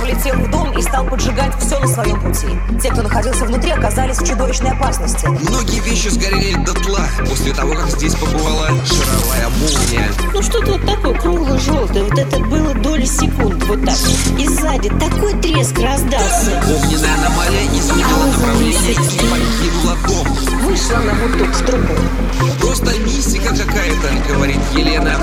влетел в дом и стал поджигать все на своем пути. Те, кто находился внутри, оказались в чудовищной опасности. Многие вещи сгорели дотла после того, как здесь побывала шаровая молния. Ну что-то вот такое кругло-желтое. Вот это было доли секунд. Вот так. И сзади такой треск раздался. Огненная аномалия изменила направление и покинула дом. Вышла на буток в трубу. Просто мистика какая-то, говорит Елена.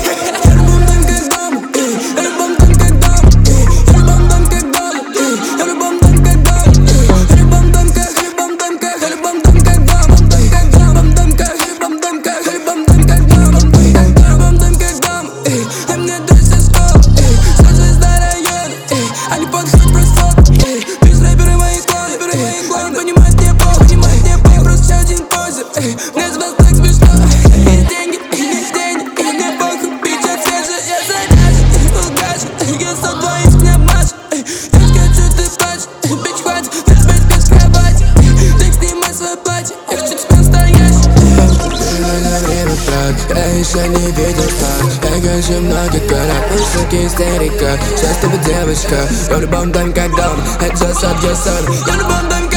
Я еще не видел так. Я хочу много город, высокий истерика. Сейчас ты девочка. Я в любом доме, как дом. Это just up, just up. Я в любом доме,